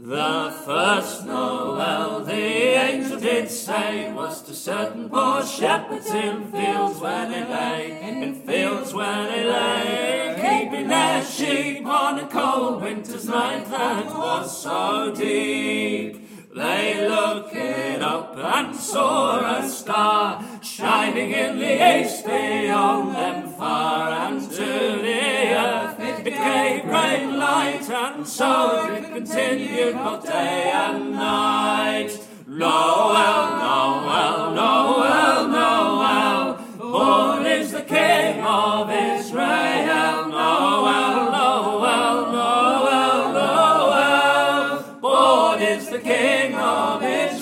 The first Noel, the angel did say, was to certain poor shepherds in fields where they lay, keeping their sheep on a cold winter's night that was so deep. They looked up and saw a star shining in the east beyond them far, and to the earth it gave great light, and so it continued both day and night. Noel, Noel, Noel, Noel, born is the King of Israel. Noel, Noel, Noel, Noel, born is the King of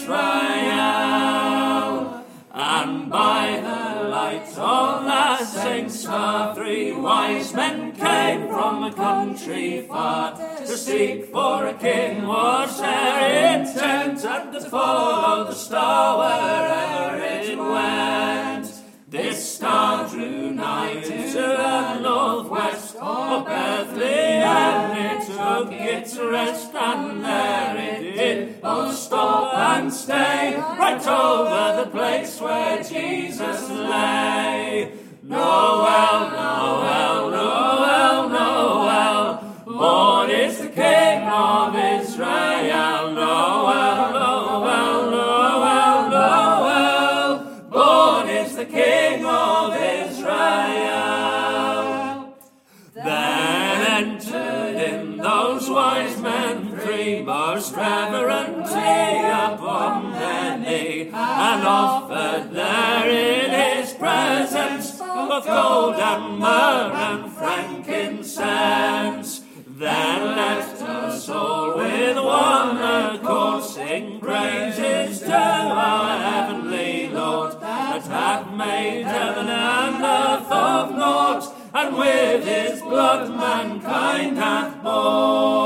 Israel. And by the light of that same star, 3 wise men came from a country far, to seek for a king was their intent, and to follow the star wherever it went. This star drew nigh to the northwest of Bethlehem. It took its rest, and there it did both stop and stay, right over the place where Jesus lay. Noel, Noel, Noel, Noel, born is the King of Israel. Noel, Noel, Noel, Noel, born is the King of Israel. Then entered in those wise men 3, most reverently upon their knee, and offered there in his presence both gold and myrrh and frankincense. Then left us all with one accord, sing praises to our heavenly Lord, that hath made heaven and earth of naught, and with his blood mankind hath bought.